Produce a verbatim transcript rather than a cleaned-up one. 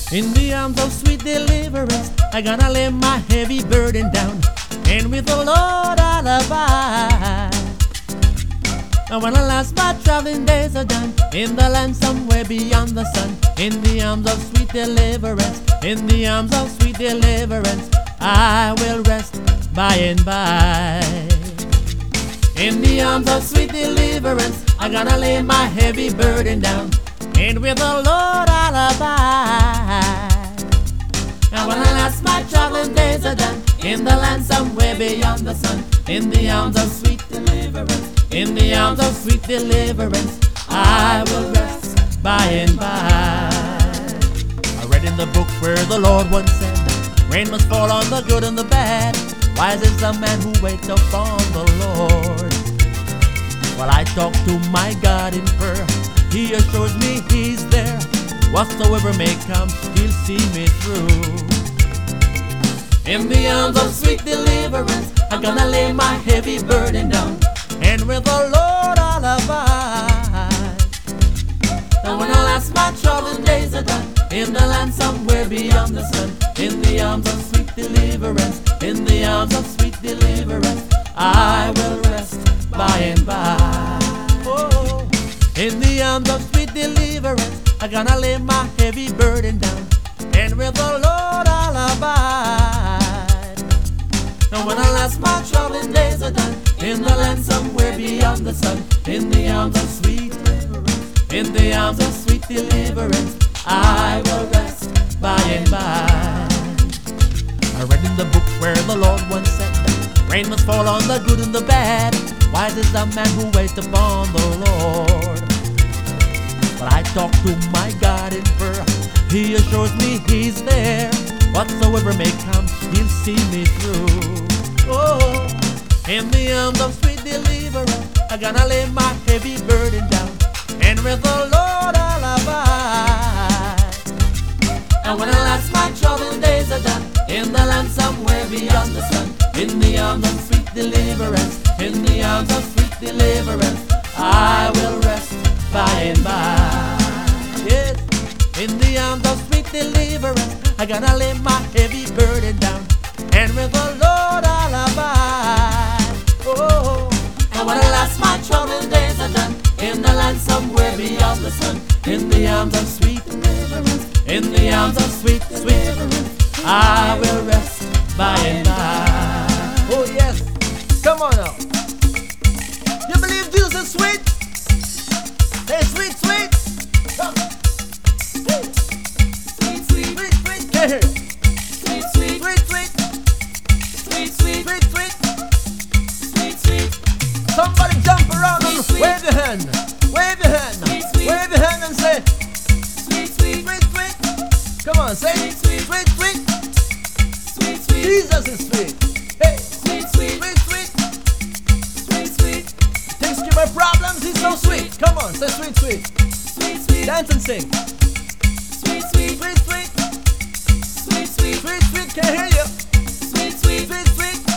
In the arms of sweet deliverance, I gonna lay my heavy burden down, and with the Lord I'll abide. And when the last my traveling days are done, in the land somewhere beyond the sun, in the arms of sweet deliverance, in the arms of sweet deliverance, I will rest by and by. In the arms of sweet deliverance, I gonna lay my heavy burden down, and with the Lord I'll abide. And when the last my traveling days are done, in the land somewhere beyond the sun, in the arms of sweet deliverance, in the arms of sweet deliverance, I will rest by and by. I read in the book where the Lord once said, rain must fall on the good and the bad. Wise is the man who waits upon the Lord. While I talk to my God in prayer, He assures me He's there. Whatsoever may come, He'll see me through. In the arms of sweet deliverance, I'm gonna lay my heavy burden down, and with the Lord I'll abide. And when the last my troubling days are done, in the land somewhere beyond the sun, in the arms of sweet deliverance, in the arms of sweet deliverance, I will rest by and by. Oh, in the arms of sweet deliverance, I'm gonna lay my heavy burden down, and with the Lord I'll abide. And when the last my troubling days are done, in the land somewhere beyond the sun, in the arms of sweet deliverance, in the arms of sweet deliverance, I will rest by and by. I read in the book where the Lord once said, rain must fall on the good and the bad. Wise is the man who waits upon the Lord. But I talk to my God in prayer, He assures me He's there. Whatsoever may come, He'll see me through. Oh, in the arms of sweet deliverance, I'm gonna lay my heavy burden down, and with the Lord I'll abide. And when the last my troubling days are done, in the land somewhere beyond the sun, in the arms of sweet deliverance, in the arms of sweet deliverance, I will rest by and by. Yes, in the arms of sweet deliverance, I gotta lay my heavy burden down, and with the Lord I'll abide. Oh, and when the last my troubling days are done, in the land somewhere beyond the sun, in the arms of sweet deliverance, in the arms of sweet, sweet deliverance, I will rest by and by. Oh yes, come on now. You believe Jesus is sweet? Hey, sweet, sweet. Come. Sweet, sweet, Sweet, sweet. Hey. sweet, sweet, Sweet, sweet. sweet, sweet, Sweet, sweet. sweet, sweet. Somebody jump around and Sweet, sweet. wave your hand. Wave your hand. Sweet, sweet. Wave your hand and say, Sweet, sweet, sweet, sweet. Come on, say, Sweet, sweet. sweet, sweet. sweet, sweet, Jesus is sweet. Hey, sweet, sweet, sweet, sweet. sweet, sweet, Takes care of my problems, he's so sweet. Come on, say sweet, sweet. sweet, sweet, Dance and sing. sweet, sweet, Sweet, sweet. sweet, sweet, Sweet, sweet, can't hear you. sweet, sweet, Sweet, sweet.